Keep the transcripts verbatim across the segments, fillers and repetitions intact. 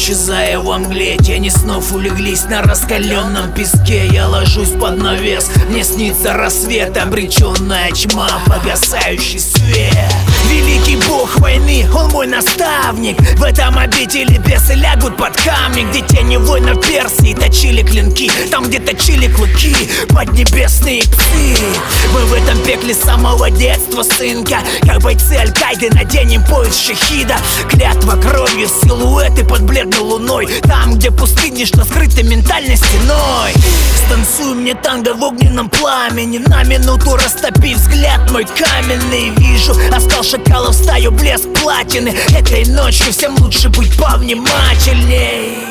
исчезая во мгле. Тени снов улеглись на раскаленном песке. Я ложусь под навес, мне снится рассвет. Обреченная тьма, погасающий свет. Великий бог войны, он мой наставник. В этом обители бесы лягут под камни, где тени воинов Персии точили клинки, там, где точили клыки поднебесные псы. Мы в этом пекле с самого детства, сынка. Как бойцы Аль-Каиды наденем пояс шахида. Клятва кровью, силуэты под бледной луной. Там, где пустыни, что скрыты ментальной стеной. Станцуй мне танго в огненном пламени, на минуту растопи взгляд мой каменный. Вижу оскал шакалов, стаю блеск платины. Этой ночью всем лучше быть повнимательней.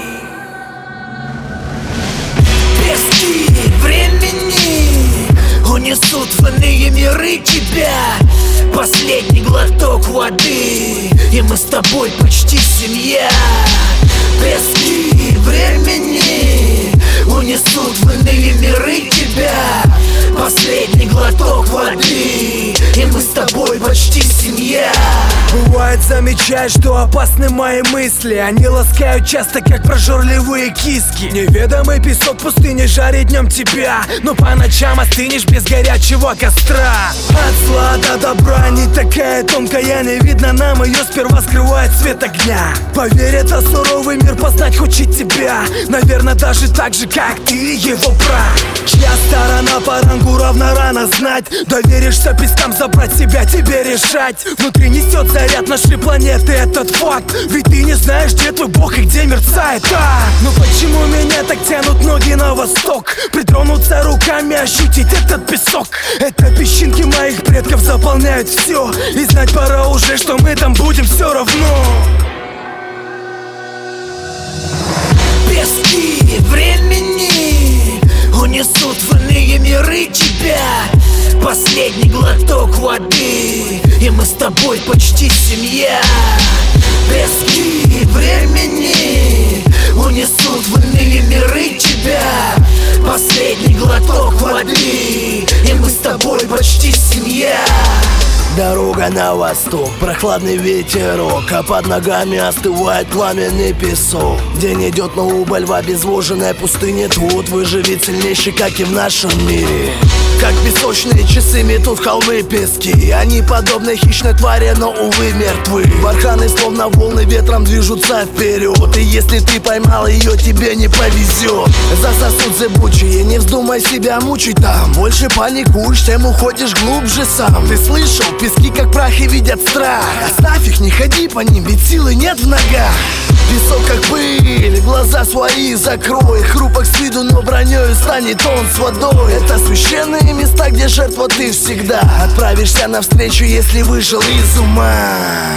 Пески времени унесут в иные миры тебя. Последний глоток воды, и мы с тобой почти семья. Пески времени унесут в иные миры тебя. Последний глоток воды, и мы с тобой почти семья. Бывает, замечаешь, что опасны мои мысли. Они ласкают часто, как прожорливые киски. Неведомый песок пустыни жарит днем тебя, но по ночам остынешь без горячего костра. От зла до добра не такая тонкая, не видно нам ее, сперва скрывает свет огня. Поверь, это суровый мир, познать хочет тебя. Наверное, даже так же, как ты его брат. Чья сторона по рангу равна, рано знать. Доверишься пескам, забрать себя тебе решать. Внутри несет заряд нашей планеты этот факт. Ведь ты не знаешь, где твой бог и где мерцает так. Но почему меня так тянут ноги на восток? Притронуться руками, ощутить этот песок. Это песчинки моих предков заполняют все. И знать пора уже, что мы там будем все равно. Пески времени унесут в иные миры тебя. Последний глоток воды, и мы с тобой почти семья. Пески времени унесут в иные миры тебя. Последний глоток воды, и мы с тобой почти семья. Дорога на восток, прохладный ветерок, а под ногами остывает пламенный песок. День идет на убыль в обезвоженной пустыне. Тут выживет сильнейший, как и в нашем мире. Как песочные часы метут холмы пески. Они подобны хищной твари, но, увы, мертвы. Барханы словно волны ветром движутся вперед. И если ты поймал ее, тебе не повезет. Засосут зыбучие, не вздумай себя мучить там. Больше паникуешь, тем уходишь глубже сам. Ты слышал? Пески как прахи видят страх. Оставь их, не ходи по ним, ведь силы нет в ногах. Песок как пыль, глаза свои закрой. Хрупок с виду, но бронёю станет он с водой. Это священные места, где жертва ты всегда. Отправишься навстречу, если вышел из ума.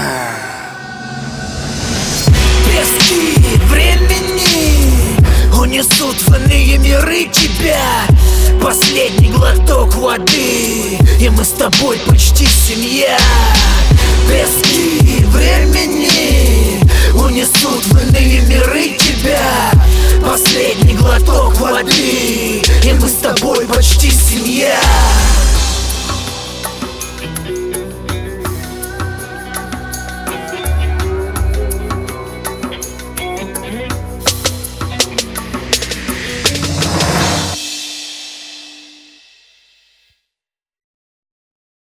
Пески времени унесут в иные миры тебя. Последний глоток воды, и мы с тобой почти семья. Пески времени унесут в иные миры тебя. Последний глоток воды, и мы с тобой почти семья.